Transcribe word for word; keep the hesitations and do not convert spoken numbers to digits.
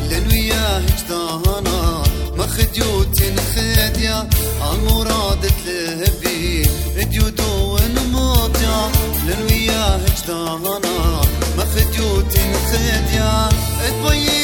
لن وياه جدانا ما خديوت نخديا عالمراد تلبي ديودو ونموتيا لن وياه جدانا ما خديوت نخديا اتبين